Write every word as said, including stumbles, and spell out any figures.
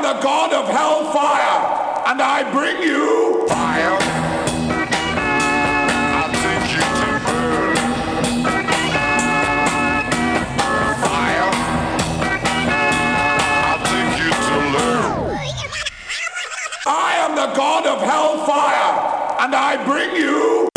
am the god of hellfire, and I bring you fire. I take you to burn. Fire. I take you to learn. I am the god of hellfire, and I bring you